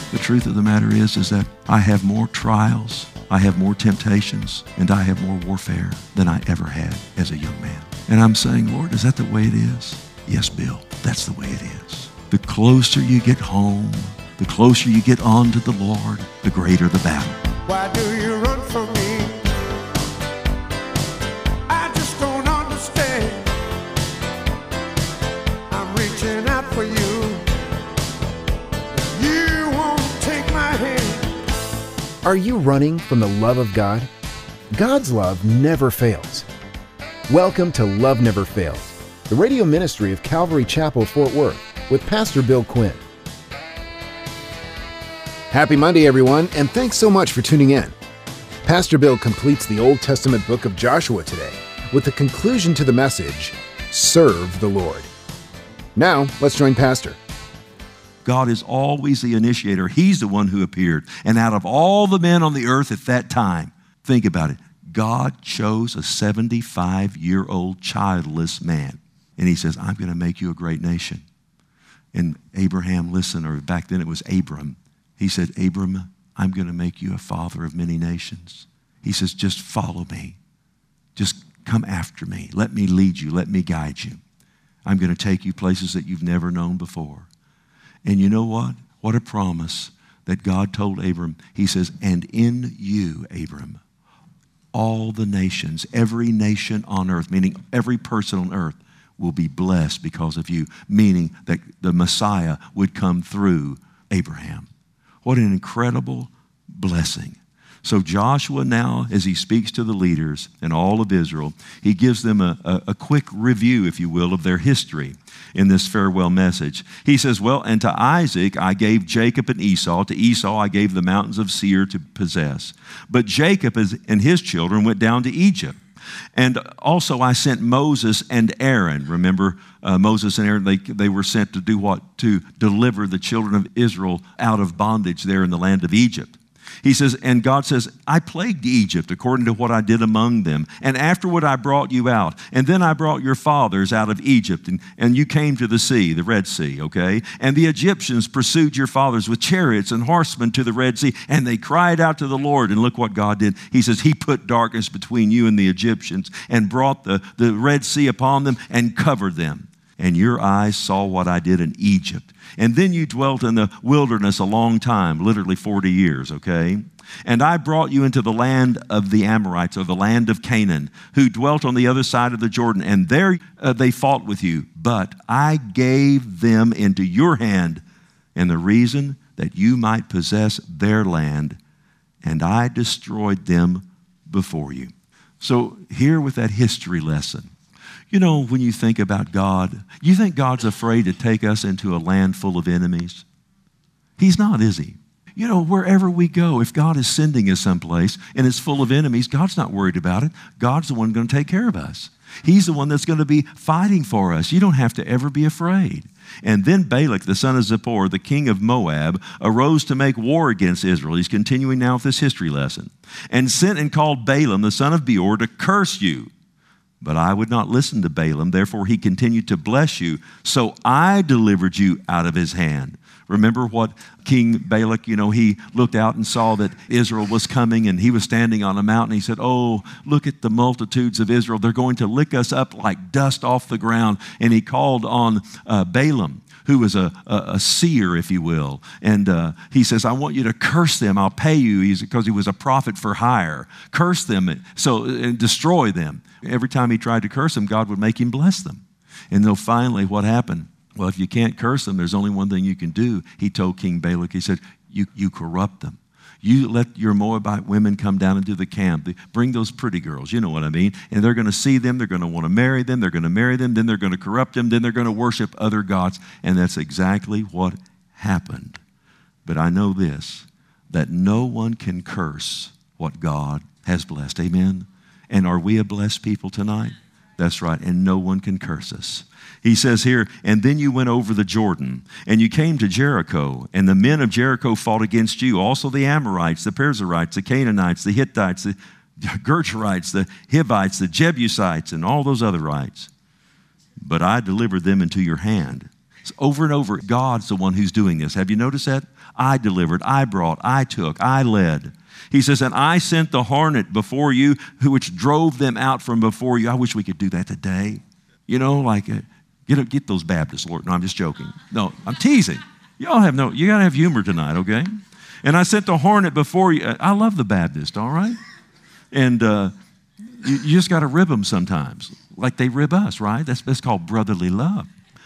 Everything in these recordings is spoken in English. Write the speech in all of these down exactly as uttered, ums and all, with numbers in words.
The truth of the matter is, is that I have more trials, I have more temptations, and I have more warfare than I ever had as a young man. And I'm saying, Lord, is that the way it is? Yes, Bill, that's the way it is. The closer you get home, the closer you get on to the Lord, the greater the battle. Why do you run from me? I just don't understand. I'm reaching out for you. You won't take my hand. Are you running from the love of God? God's love never fails. Welcome to Love Never Fails, the radio ministry of Calvary Chapel, Fort Worth, with Pastor Bill Quinn. Happy Monday, everyone, and thanks so much for tuning in. Pastor Bill completes the Old Testament book of Joshua today with the conclusion to the message, Serve the Lord. Now, let's join Pastor. God is always the initiator. He's the one who appeared. And out of all the men on the earth at that time, think about it, God chose a seventy-five-year-old childless man. And he says, I'm going to make you a great nation. And Abraham listened, or back then it was Abram. He said, Abram, I'm going to make you a father of many nations. He says, just follow me. Just come after me. Let me lead you. Let me guide you. I'm going to take you places that you've never known before. And you know what? What a promise that God told Abram. He says, and in you, Abram, all the nations, every nation on earth, meaning every person on earth, will be blessed because of you, meaning that the Messiah would come through Abraham. What an incredible blessing. So Joshua now, as he speaks to the leaders and all of Israel, he gives them a, a, a quick review, if you will, of their history in this farewell message. He says, well, and to Isaac I gave Jacob and Esau. To Esau I gave the mountains of Seir to possess. But Jacob and his children went down to Egypt. And also I sent Moses and Aaron. Remember, uh, Moses and Aaron, they, they were sent to do what? To deliver the children of Israel out of bondage there in the land of Egypt. He says, and God says, I plagued Egypt according to what I did among them. And afterward I brought you out. And then I brought your fathers out of Egypt. And, and you came to the sea, the Red Sea, okay? And the Egyptians pursued your fathers with chariots and horsemen to the Red Sea. And they cried out to the Lord. And look what God did. He says, he put darkness between you and the Egyptians and brought the, the Red Sea upon them and covered them. And your eyes saw what I did in Egypt. And then you dwelt in the wilderness a long time, literally forty years, okay? And I brought you into the land of the Amorites, or the land of Canaan, who dwelt on the other side of the Jordan. And there uh, they fought with you. But I gave them into your hand, and the reason that you might possess their land, and I destroyed them before you. So here with that history lesson, you know, when you think about God, you think God's afraid to take us into a land full of enemies? He's not, is he? You know, wherever we go, if God is sending us someplace and it's full of enemies, God's not worried about it. God's the one going to take care of us. He's the one that's going to be fighting for us. You don't have to ever be afraid. And then Balak, the son of Zippor, the king of Moab, arose to make war against Israel. He's continuing now with this history lesson. And sent and called Balaam, the son of Beor, to curse you. But I would not listen to Balaam, therefore he continued to bless you. So I delivered you out of his hand. Remember what King Balak, you know, he looked out and saw that Israel was coming, and he was standing on a mountain. He said, oh, look at the multitudes of Israel. They're going to lick us up like dust off the ground. And he called on uh, Balaam, who was a, a, a seer, if you will. And uh, he says, I want you to curse them. I'll pay you. He's, because he was a prophet for hire. Curse them so and destroy them. Every time he tried to curse them, God would make him bless them. And then finally, what happened? Well, if you can't curse them, there's only one thing you can do. He told King Balak, he said, you, you corrupt them. You let your Moabite women come down into the camp. Bring those pretty girls, you know what I mean? And they're going to see them. They're going to want to marry them. They're going to marry them. Then they're going to corrupt them. Then they're going to worship other gods. And that's exactly what happened. But I know this, that no one can curse what God has blessed. Amen? And are we a blessed people tonight? That's right. And no one can curse us. He says here, and then you went over the Jordan, and you came to Jericho, and the men of Jericho fought against you, also the Amorites, the Perizzites, the Canaanites, the Hittites, the Gershurites, the Hivites, the Jebusites, and all those other rites. But I delivered them into your hand. It's over and over, God's the one who's doing this. Have you noticed that? I delivered, I brought, I took, I led. He says, and I sent the hornet before you, which drove them out from before you. I wish we could do that today. You know, like, uh, get, get those Baptists, Lord. No, I'm just joking. No, I'm teasing. Y'all have no, you got to have humor tonight, okay? And I sent the hornet before you. I love the Baptist, all right? And uh, you, you just got to rib them sometimes, like they rib us, right? That's, that's called brotherly love.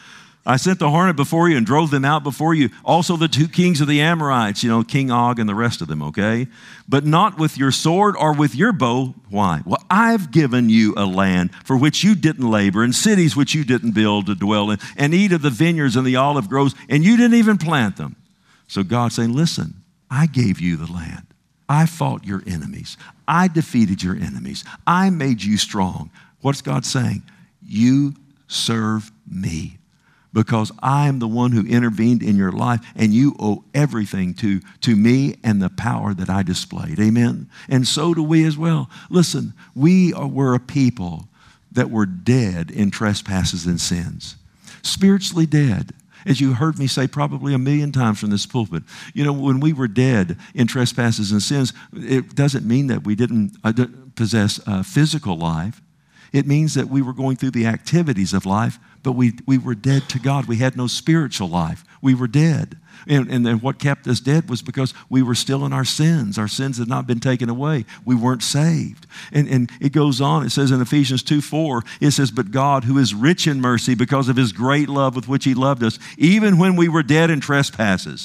I sent the hornet before you and drove them out before you. Also the two kings of the Amorites, you know, King Og and the rest of them, okay? But not with your sword or with your bow. Why? Well, I've given you a land for which you didn't labor, and cities which you didn't build to dwell in, and eat of the vineyards and the olive groves, and you didn't even plant them. So God's saying, listen, I gave you the land. I fought your enemies. I defeated your enemies. I made you strong. What's God saying? You serve me. Because I am the one who intervened in your life, and you owe everything to, to me and the power that I displayed. Amen? And so do we as well. Listen, we are, were a people that were dead in trespasses and sins. Spiritually dead. As you heard me say probably a million times from this pulpit, you know, when we were dead in trespasses and sins, it doesn't mean that we didn't uh, possess a physical life. It means that we were going through the activities of life, but we, we were dead to God. We had no spiritual life. We were dead. And, and then what kept us dead was because we were still in our sins. Our sins had not been taken away. We weren't saved. And, and it goes on. It says in Ephesians two four, it says, but God, who is rich in mercy because of his great love with which he loved us, even when we were dead in trespasses,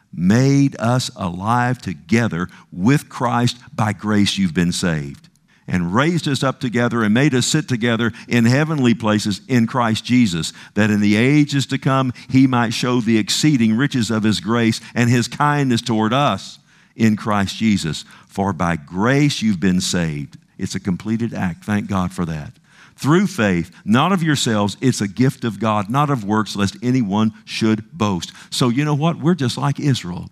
made us alive together with Christ. By grace you've been saved. And raised us up together and made us sit together in heavenly places in Christ Jesus, that in the ages to come he might show the exceeding riches of his grace and his kindness toward us in Christ Jesus. For by grace you've been saved. It's a completed act. Thank God for that. Through faith, not of yourselves, it's a gift of God, not of works, lest anyone should boast. So you know what? We're just like Israel.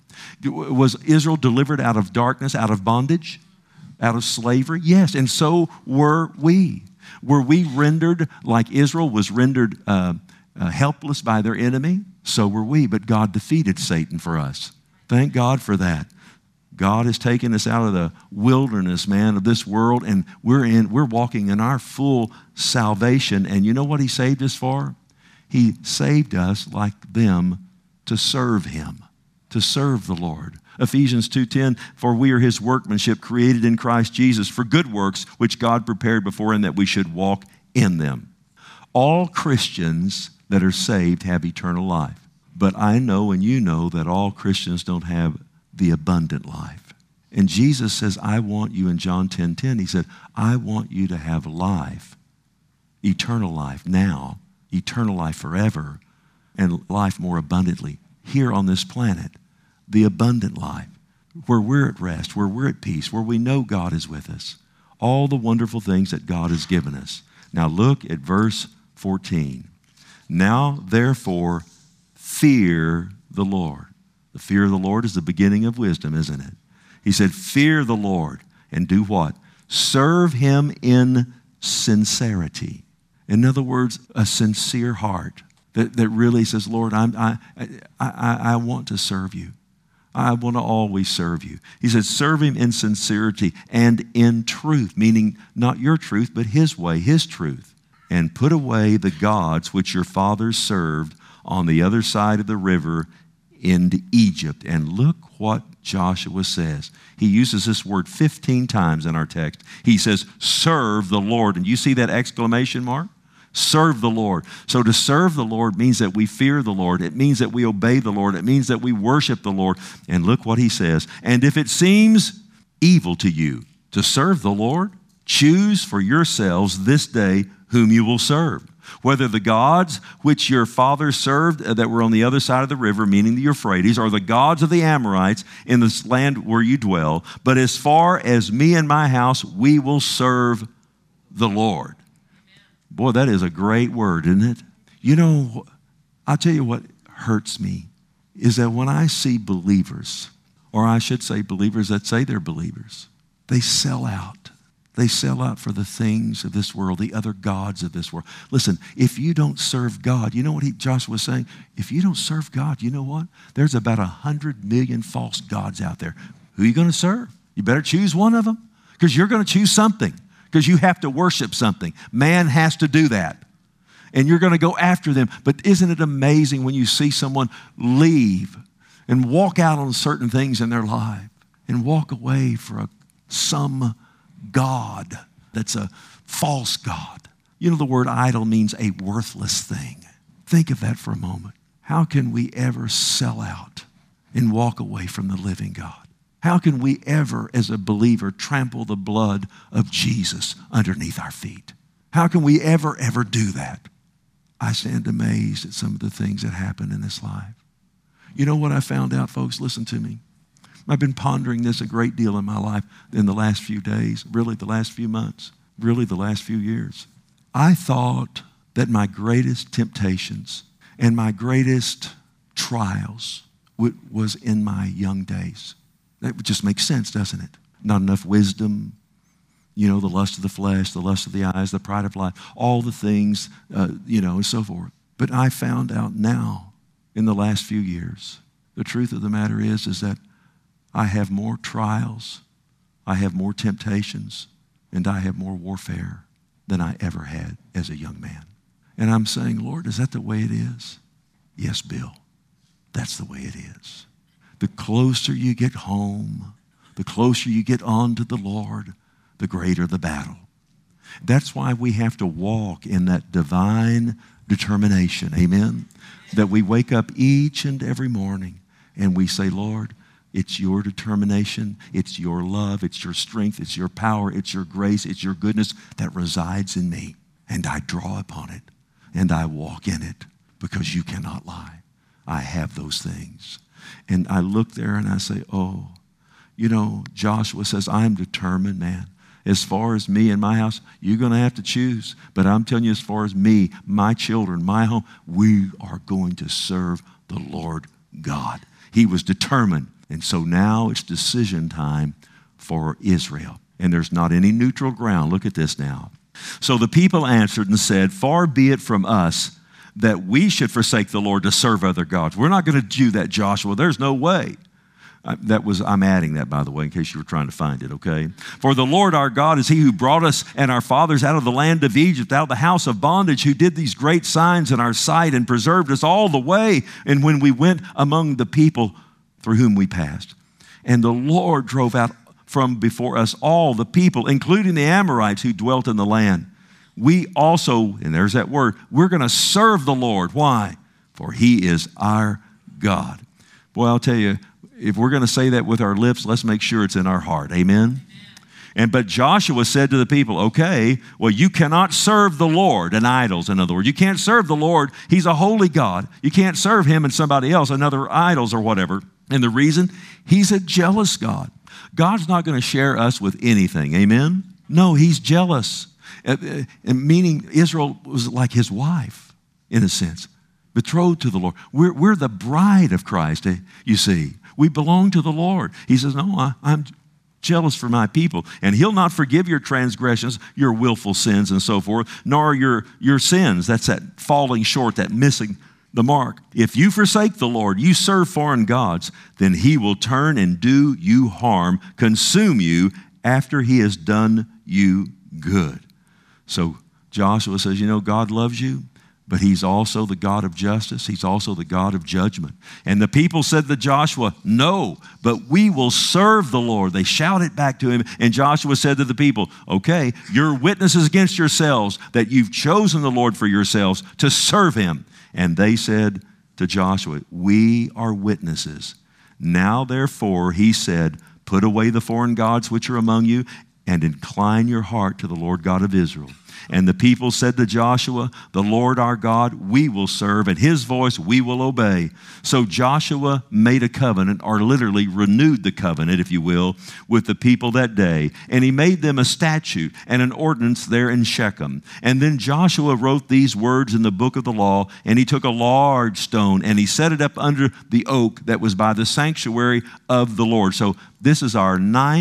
Was Israel delivered out of darkness, out of bondage? Out of slavery? Yes, and so were we. Were we rendered like Israel was rendered uh, uh, helpless by their enemy? So were we, but God defeated Satan for us. Thank God for that. God has taken us out of the wilderness, man, of this world, and we're in. We're walking in our full salvation. And you know what he saved us for? He saved us like them to serve him, to serve the Lord. Ephesians two ten, for we are his workmanship created in Christ Jesus for good works, which God prepared beforehand that we should walk in them. All Christians that are saved have eternal life. But I know and you know that all Christians don't have the abundant life. And Jesus says, I want you in John ten ten, he said, I want you to have life, eternal life now, eternal life forever, and life more abundantly here on this planet. The abundant life, where we're at rest, where we're at peace, where we know God is with us. All the wonderful things that God has given us. Now look at verse fourteen. Now therefore fear the Lord. The fear of the Lord is the beginning of wisdom, isn't it? He said, fear the Lord and do what? Serve him in sincerity. In other words, a sincere heart that, that really says, Lord, I'm, I, I, I want to serve you. I want to always serve you. He said, serve him in sincerity and in truth, meaning not your truth, but his way, his truth. And put away the gods which your fathers served on the other side of the river in Egypt. And look what Joshua says. He uses this word fifteen times in our text. He says, serve the Lord. And you see that exclamation mark? Serve the Lord. So to serve the Lord means that we fear the Lord. It means that we obey the Lord. It means that we worship the Lord. And look what he says. And if it seems evil to you to serve the Lord, choose for yourselves this day whom you will serve. Whether the gods which your fathers served that were on the other side of the river, meaning the Euphrates, or the gods of the Amorites in this land where you dwell. But as far as me and my house, we will serve the Lord. Boy, that is a great word, isn't it? You know, I'll tell you what hurts me is that when I see believers, or I should say believers that say they're believers, they sell out. They sell out for the things of this world, the other gods of this world. Listen, if you don't serve God, you know what he, Joshua was saying? If you don't serve God, you know what? There's about a hundred million false gods out there. Who are you going to serve? You better choose one of them, because you're going to choose something, because you have to worship something. Man has to do that. And you're going to go after them. But isn't it amazing when you see someone leave and walk out on certain things in their life and walk away for a, some God that's a false God? You know, the word idol means a worthless thing. Think of that for a moment. How can we ever sell out and walk away from the living God? How can we ever, as a believer, trample the blood of Jesus underneath our feet? How can we ever, ever do that? I stand amazed at some of the things that happen in this life. You know what I found out, folks? Listen to me. I've been pondering this a great deal in my life in the last few days, really the last few months, really the last few years. I thought that my greatest temptations and my greatest trials was in my young days. That just makes sense, doesn't it? Not enough wisdom, you know, the lust of the flesh, the lust of the eyes, the pride of life, all the things, uh, you know, and so forth. But I found out now in the last few years, the truth of the matter is, is that I have more trials, I have more temptations, and I have more warfare than I ever had as a young man. And I'm saying, Lord, is that the way it is? Yes, Bill, that's the way it is. The closer you get home, the closer you get on to the Lord, the greater the battle. That's why we have to walk in that divine determination, amen? That we wake up each and every morning and we say, Lord, it's your determination, it's your love, it's your strength, it's your power, it's your grace, it's your goodness that resides in me. And I draw upon it and I walk in it because you cannot lie. I have those things. And I look there and I say, oh, you know, Joshua says, I'm determined, man. As far as me and my house, you're going to have to choose. But I'm telling you, as far as me, my children, my home, we are going to serve the Lord God. He was determined. And so now it's decision time for Israel. And there's not any neutral ground. Look at this now. So the people answered and said, far be it from us that we should forsake the Lord to serve other gods. We're not going to do that, Joshua. There's no way. I, that was, I'm adding that, by the way, in case you were trying to find it, okay? For the Lord our God is he who brought us and our fathers out of the land of Egypt, out of the house of bondage, who did these great signs in our sight and preserved us all the way, and when we went among the people through whom we passed. And the Lord drove out from before us all the people, including the Amorites who dwelt in the land. We also, and there's that word, we're going to serve the Lord. Why? For he is our God. Boy, I'll tell you, if we're going to say that with our lips, let's make sure it's in our heart. Amen? And but Joshua said to the people, okay, well, you cannot serve the Lord and idols, in other words. You can't serve the Lord. He's a holy God. You can't serve him and somebody else, another idols or whatever. And the reason, he's a jealous God. God's not going to share us with anything. Amen? No, he's jealous. And meaning Israel was like his wife, in a sense, betrothed to the Lord. We're, we're the bride of Christ, you see. We belong to the Lord. He says, no, I, I'm jealous for my people. And he'll not forgive your transgressions, your willful sins and so forth, nor your, your sins. That's that falling short, that missing the mark. If you forsake the Lord, you serve foreign gods, then he will turn and do you harm, consume you after he has done you good. So Joshua says, you know, God loves you, but he's also the God of justice. He's also the God of judgment. And the people said to Joshua, no, but we will serve the Lord. They shouted back to him, and Joshua said to the people, okay, you're witnesses against yourselves that you've chosen the Lord for yourselves to serve him. And they said to Joshua, we are witnesses. Now, therefore, he said, put away the foreign gods which are among you and incline your heart to the Lord God of Israel. And the people said to Joshua, the Lord our God we will serve, and his voice we will obey. So Joshua made a covenant, or literally renewed the covenant, if you will, with the people that day. And he made them a statute and an ordinance there in Shechem. And then Joshua wrote these words in the book of the law, and he took a large stone, and he set it up under the oak that was by the sanctuary of the Lord. So this is our ninth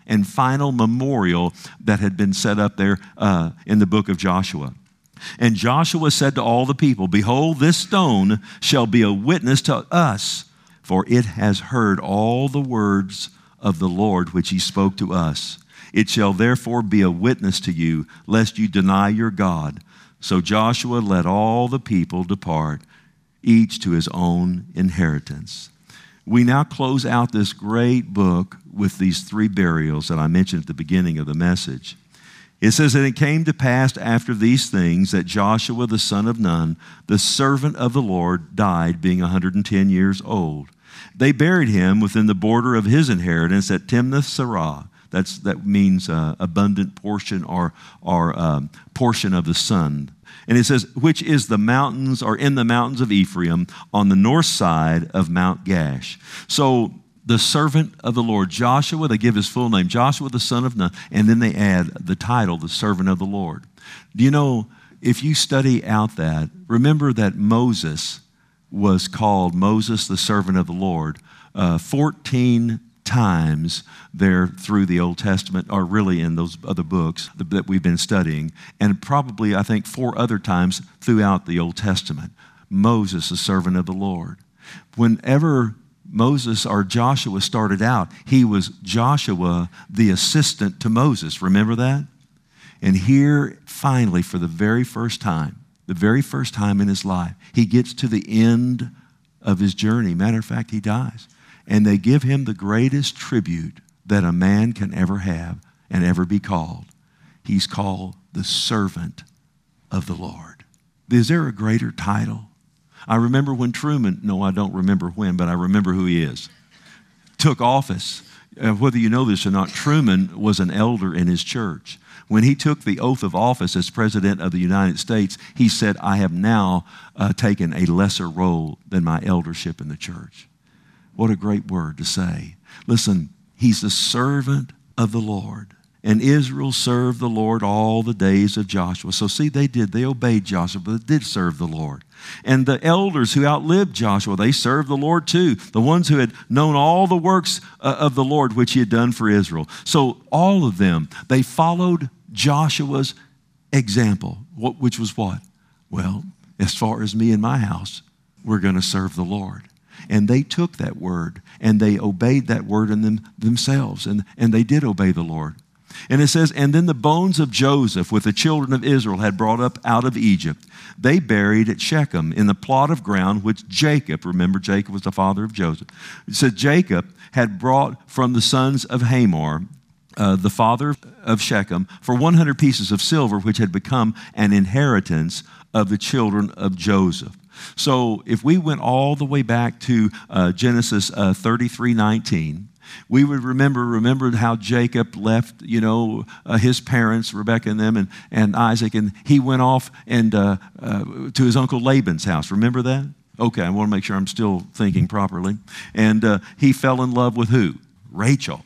and final memorial that had been set up there uh, in the book of Joshua. And Joshua said to all the people, "Behold, this stone shall be a witness to us, for it has heard all the words of the Lord which he spoke to us. It shall therefore be a witness to you, lest you deny your God." So Joshua let all the people depart, each to his own inheritance. We now close out this great book with these three burials that I mentioned at the beginning of the message. It says, "And it came to pass after these things that Joshua the son of Nun, the servant of the Lord, died, being one hundred ten years old. They buried him within the border of his inheritance at Timnath-Serah." That's, that means uh, abundant portion or, or um, portion of the sun. And it says, "Which is the mountains, or in the mountains of Ephraim, on the north side of Mount Gash." So the servant of the Lord, Joshua, they give his full name, Joshua the son of Nun, and then they add the title, the servant of the Lord. Do you know, if you study out that, remember that Moses was called Moses the servant of the Lord uh, fourteen times there through the Old Testament, or really in those other books that we've been studying, and probably, I think, four other times throughout the Old Testament. Moses, the servant of the Lord. Whenever Moses or Joshua started out, he was Joshua, the assistant to Moses. Remember that? And here, finally, for the very first time, the very first time in his life, he gets to the end of his journey. Matter of fact, he dies. And they give him the greatest tribute that a man can ever have and ever be called. He's called the servant of the Lord. Is there a greater title? I remember when Truman, no, I don't remember when, but I remember who he is, took office. Uh, whether you know this or not, Truman was an elder in his church. When he took the oath of office as President of the United States, he said, "I have now uh, taken a lesser role than my eldership in the church." What a great word to say. Listen, he's the servant of the Lord. And Israel served the Lord all the days of Joshua. So see, they did. They obeyed Joshua, but they did serve the Lord. And the elders who outlived Joshua, they served the Lord too. The ones who had known all the works uh, of the Lord which he had done for Israel. So all of them, they followed Joshua's example, which was what? Well, as far as me and my house, we're going to serve the Lord. And they took that word and they obeyed that word in them themselves. And, and they did obey the Lord. And it says, "And then the bones of Joseph with the children of Israel had brought up out of Egypt, they buried at Shechem in the plot of ground which Jacob," remember Jacob was the father of Joseph. It said Jacob had brought from the sons of Hamor, uh, the father of Shechem, for one hundred pieces of silver, which had become an inheritance of the children of Joseph. So if we went all the way back to uh, Genesis uh, thirty-three nineteen, we would remember remember how Jacob left, you know, uh, his parents, Rebekah and them, and, and Isaac, and he went off and uh, uh, to his uncle Laban's house. Remember that? Okay, I want to make sure I'm still thinking properly. And uh, he fell in love with who? Rachel.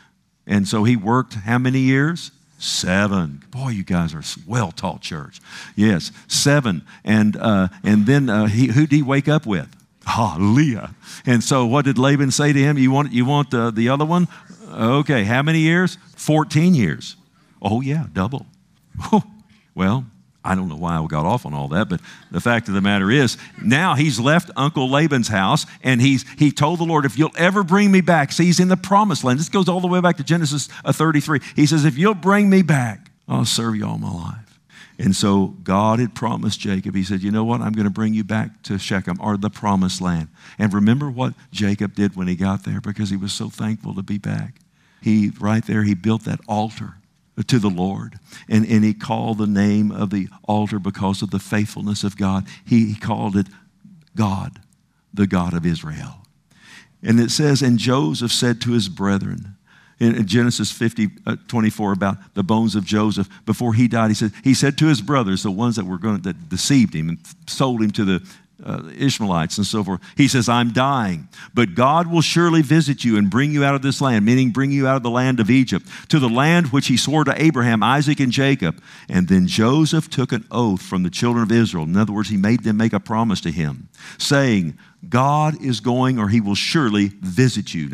And so he worked how many years? Seven. Boy, you guys are a well-taught church. Yes, seven. And uh, and then uh, he, who did he wake up with? Ah, Leah. And so what did Laban say to him? You want you want uh, the other one? Okay, how many years? fourteen years. Oh, yeah, double. Well, I don't know why I got off on all that, but the fact of the matter is, now he's left Uncle Laban's house, and he's he told the Lord, "If you'll ever bring me back," see, he's in the promised land. This goes all the way back to Genesis thirty-three. He says, "If you'll bring me back, I'll serve you all my life." And so God had promised Jacob. He said, "You know what? I'm going to bring you back to Shechem, or the promised land." And remember what Jacob did when he got there, because he was so thankful to be back. He, right there, he built that altar to the Lord. And, and he called the name of the altar because of the faithfulness of God. He, he called it God, the God of Israel. And it says, "And Joseph said to his brethren," in Genesis fifty, twenty-four, about the bones of Joseph, before he died, he said, he said to his brothers, the ones that were going that deceived him and sold him to the Uh, Ishmaelites and so forth. He says, "I'm dying, but God will surely visit you and bring you out of this land," meaning bring you out of the land of Egypt, "to the land which he swore to Abraham, Isaac, and Jacob." And then Joseph took an oath from the children of Israel. In other words, he made them make a promise to him, saying, "God is going, or he will surely visit you." Now that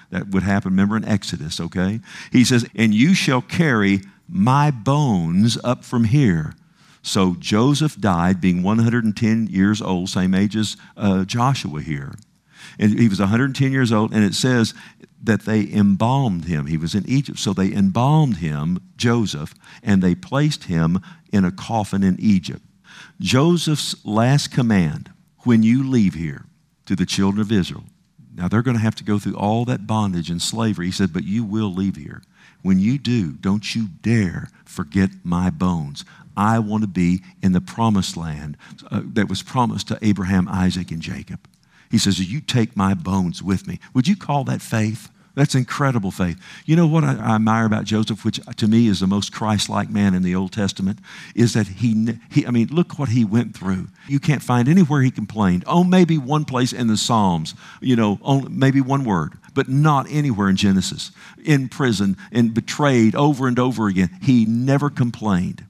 That would happen, remember, in Exodus, okay? He says, and you shall carry my bones up from here. So Joseph died being one hundred ten years old, same age as uh, Joshua here. And he was one hundred ten years old, and it says that they embalmed him. He was in Egypt, so they embalmed him, Joseph, and they placed him in a coffin in Egypt. Joseph's last command, when you leave here, to the children of Israel, now they're going to have to go through all that bondage and slavery. He said, but you will leave here. When you do, don't you dare forget my bones. I want to be in the promised land uh, that was promised to Abraham, Isaac, and Jacob. He says, you take my bones with me. Would you call that faith? That's incredible faith. You know what I, I admire about Joseph, which to me is the most Christ-like man in the Old Testament, is that he, he, I mean, look what he went through. You can't find anywhere he complained. Oh, maybe one place in the Psalms, you know, only, maybe one word, but not anywhere in Genesis. In prison and betrayed over and over again. He never complained.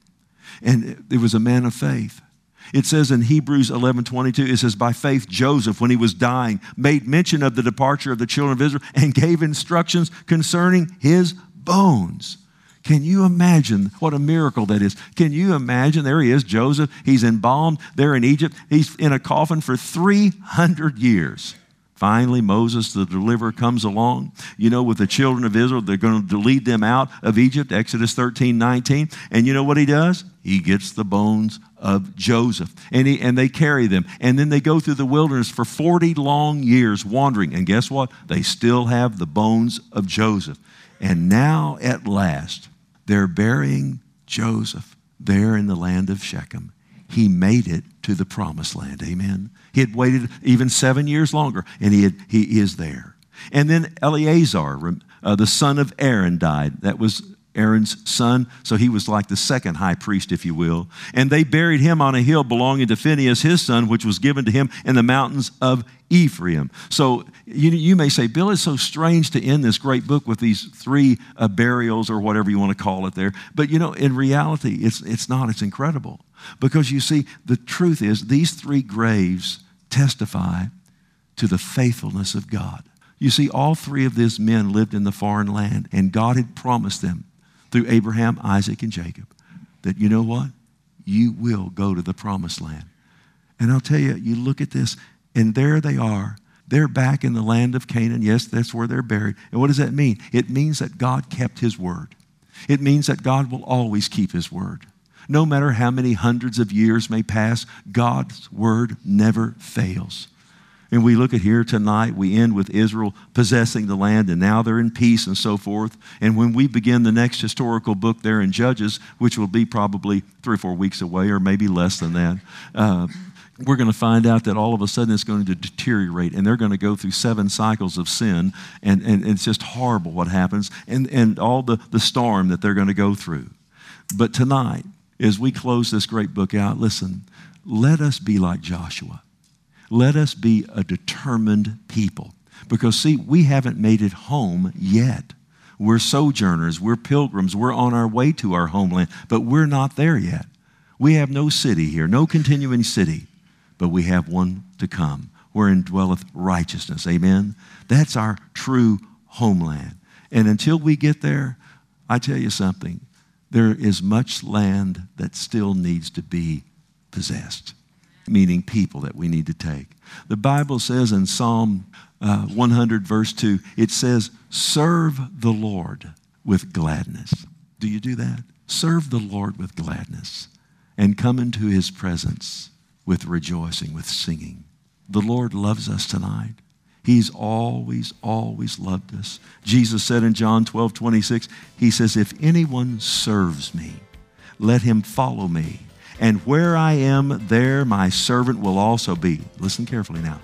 And it was a man of faith. It says in Hebrews eleven twenty-two, it says, by faith Joseph, when he was dying, made mention of the departure of the children of Israel and gave instructions concerning his bones. Can you imagine what a miracle that is? Can you imagine? There he is, Joseph. He's embalmed there in Egypt. He's in a coffin for three hundred years. Finally, Moses, the deliverer, comes along, you know, with the children of Israel. They're going to lead them out of Egypt, Exodus thirteen nineteen. And you know what he does? He gets the bones of Joseph, and, he, and they carry them. And then they go through the wilderness for forty long years wandering. And guess what? They still have the bones of Joseph. And now, at last, they're burying Joseph there in the land of Shechem. He made it to the promised land, amen? He had waited even seven years longer, and he, had, he is there. And then Eleazar, uh, the son of Aaron, died. That was Aaron's son, so he was like the second high priest, if you will. And they buried him on a hill belonging to Phinehas, his son, which was given to him in the mountains of Ephraim. So you, you may say, Bill, it's so strange to end this great book with these three uh, burials or whatever you want to call it there. But, you know, in reality, it's, it's not. It's incredible. Because, you see, the truth is these three graves testify to the faithfulness of God. You see, all three of these men lived in the foreign land, and God had promised them through Abraham, Isaac, and Jacob that, you know what? You will go to the promised land. And I'll tell you, you look at this, and there they are. They're back in the land of Canaan. Yes, that's where they're buried. And what does that mean? It means that God kept his word. It means that God will always keep his word. No matter how many hundreds of years may pass, God's word never fails. And we look at here tonight, we end with Israel possessing the land, and now they're in peace and so forth. And when we begin the next historical book there in Judges, which will be probably three or four weeks away, or maybe less than that, uh, we're going to find out that all of a sudden it's going to deteriorate, and they're going to go through seven cycles of sin, and, and it's just horrible what happens, and, and all the, the storm that they're going to go through. But tonight, as we close this great book out, listen, let us be like Joshua. Let us be a determined people. Because, see, we haven't made it home yet. We're sojourners. We're pilgrims. We're on our way to our homeland. But we're not there yet. We have no city here, no continuing city. But we have one to come, wherein dwelleth righteousness. Amen? That's our true homeland. And until we get there, I tell you something. There is much land that still needs to be possessed, meaning people that we need to take. The Bible says in Psalm uh, one hundred, verse two, it says, serve the Lord with gladness. Do you do that? Serve the Lord with gladness and come into his presence with rejoicing, with singing. The Lord loves us tonight. He's always, always loved us. Jesus said in John twelve twenty-six, he says, if anyone serves me, let him follow me. And where I am, there my servant will also be. Listen carefully now.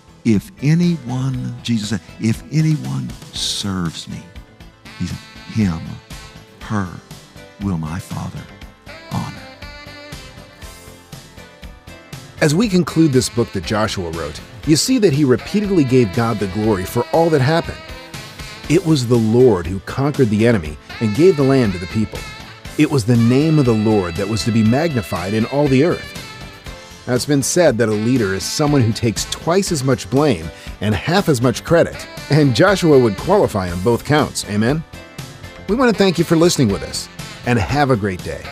If anyone, Jesus said, if anyone serves me, he said, him, her, will my Father honor. As we conclude this book that Joshua wrote, you see that he repeatedly gave God the glory for all that happened. It was the Lord who conquered the enemy and gave the land to the people. It was the name of the Lord that was to be magnified in all the earth. Now, it's been said that a leader is someone who takes twice as much blame and half as much credit, and Joshua would qualify on both counts. Amen? We want to thank you for listening with us, and have a great day.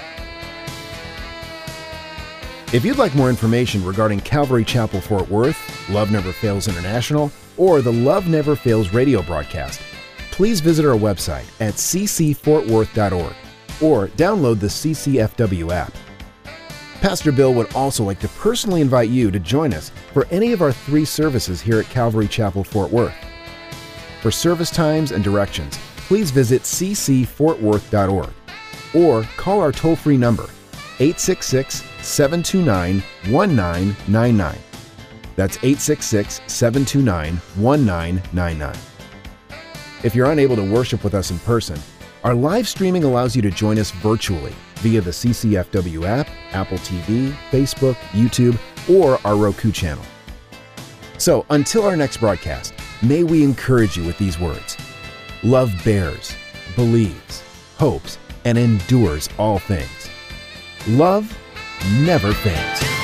If you'd like more information regarding Calvary Chapel Fort Worth, Love Never Fails International, or the Love Never Fails radio broadcast, please visit our website at c c fort worth dot org or download the C C F W app. Pastor Bill would also like to personally invite you to join us for any of our three services here at Calvary Chapel Fort Worth. For service times and directions, please visit c c fort worth dot org or call our toll-free number, eight six six, seven two nine, one nine nine nine. That's eight six six, seven two nine, one nine nine nine. If you're unable to worship with us in person, our live streaming allows you to join us virtually via the C C F W app, Apple T V, Facebook, YouTube, or our Roku channel. So until our next broadcast, may we encourage you with these words. Love bears, believes, hopes, and endures all things. Love never fails.